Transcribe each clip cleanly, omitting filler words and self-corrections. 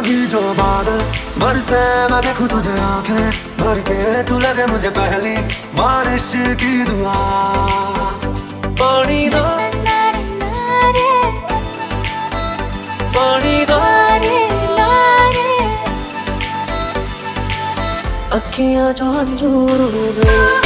कभी जो बादल बरसे मैं देखूं तुझे आंखें भर के, तू लगे मुझे पहली बारिश की दुआ। पानी दो पानी दो अखियां जो अंजूर हो गई।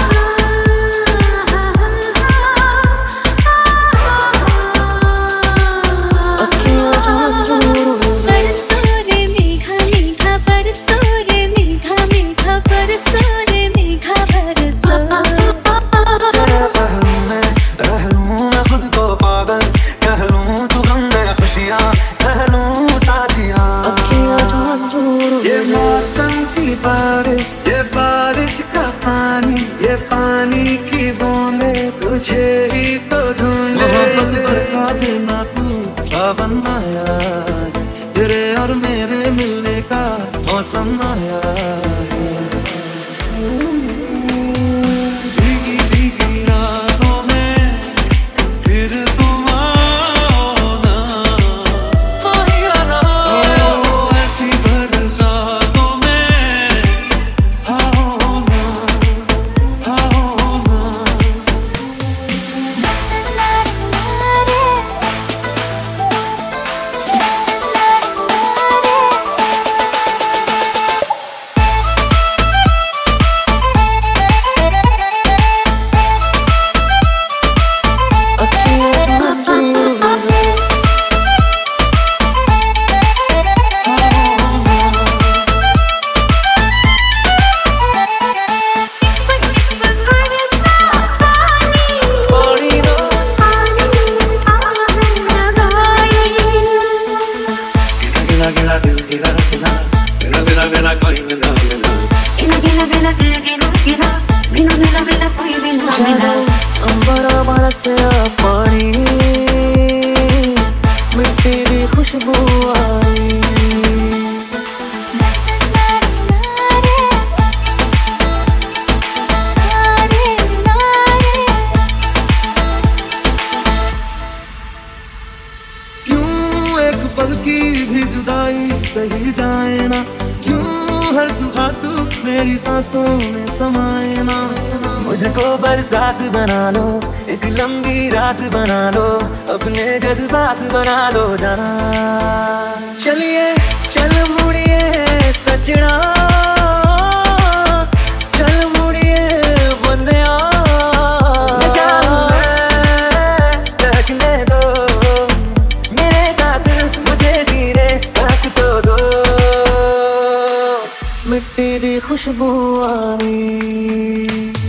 बारिश, ये बारिश का पानी, ये पानी की बूंदे तुझे ही तो ढूंढे। मोहब्बत बरसात ना तू सावन आया, तेरे और मेरे मिलने का मौसम आया है। भीगी भीगी रातों में फिर तुम आओ ना, कोई आना ऐसी बरसातों में। अंबरा बरसे पानी, मिट्टी की खुशबू आई। क्यों एक पल की भी जुदाई सही जाए ना, क्यों हर सुबह तू मेरी सांसों में समाए ना। मुझको बरसात बना लो, एक लंबी रात बना लो, अपने जज्बात बना लो जाना। चलिए चल मुड़िए सजना, चल मुड़िए बंदिया, रखने दो मेरे खातिर, मुझे धीरे रख तो दो। मिट्टी दी खुशबू आई।